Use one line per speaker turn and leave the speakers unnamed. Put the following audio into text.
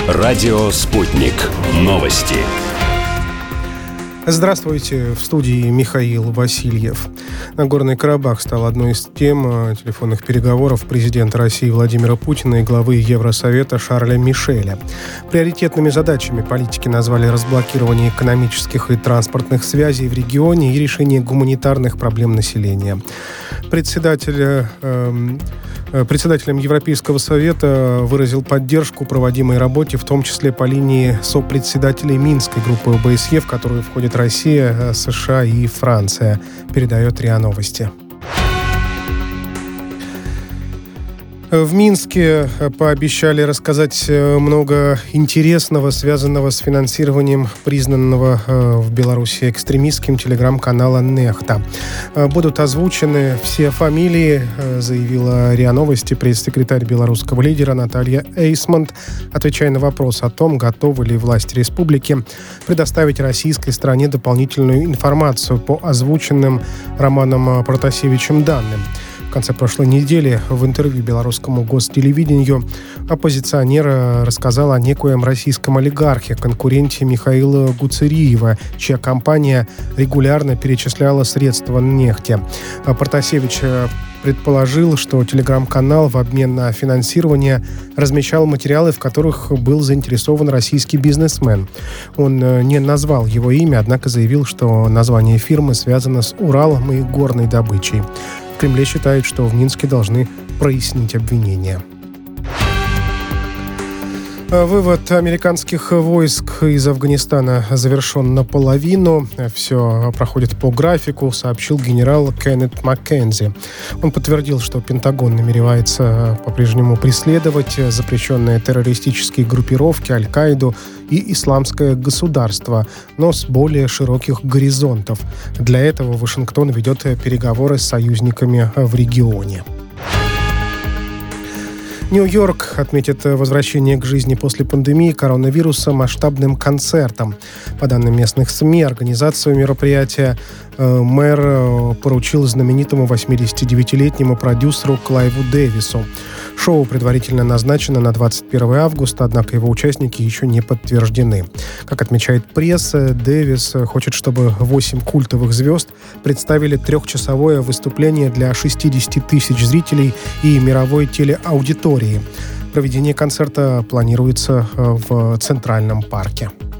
Радио «Спутник». Новости.
Здравствуйте, в студии Михаил Васильев. Нагорный Карабах стал одной из тем телефонных переговоров президента России Владимира Путина и главы Евросовета Шарля Мишеля. Приоритетными задачами политики назвали разблокирование экономических и транспортных связей в регионе и решение гуманитарных проблем населения. Председателем Европейского совета выразил поддержку проводимой работе, в том числе по линии сопредседателей Минской группы ОБСЕ, в которую входят Россия, США и Франция, передает РИА Новости. В Минске пообещали рассказать много интересного, связанного с финансированием признанного в Беларуси экстремистским телеграм-канала «Нехта». Будут озвучены все фамилии, заявила РИА Новости пресс-секретарь белорусского лидера Наталья Эйсмонт, отвечая на вопрос о том, готовы ли власти республики предоставить российской стороне дополнительную информацию по озвученным Романом Протасевичем данным. В конце прошлой недели в интервью белорусскому гостелевидению оппозиционер рассказал о некоем российском олигархе, конкуренте Михаила Гуцериева, чья компания регулярно перечисляла средства нефти. Протасевич предположил, что телеграм-канал в обмен на финансирование размещал материалы, в которых был заинтересован российский бизнесмен. Он не назвал его имя, однако заявил, что название фирмы связано с Уралом и горной добычей. В Кремле считают, что в Минске должны прояснить обвинения. Вывод американских войск из Афганистана завершен наполовину. Все проходит по графику, сообщил генерал Кеннет Маккензи. Он подтвердил, что Пентагон намеревается по-прежнему преследовать запрещенные террористические группировки, Аль-Каиду и Исламское государство, но с более широких горизонтов. Для этого Вашингтон ведет переговоры с союзниками в регионе. Нью-Йорк отметит возвращение к жизни после пандемии коронавируса масштабным концертом. По данным местных СМИ, организацию мероприятия мэр поручил знаменитому 89-летнему продюсеру Клайву Дэвису. Шоу предварительно назначено на 21 августа, однако его участники еще не подтверждены. Как отмечает пресса, Дэвис хочет, чтобы 8 культовых звезд представили трехчасовое выступление для 60 тысяч зрителей и мировой телеаудитории. Проведение концерта планируется в Центральном парке.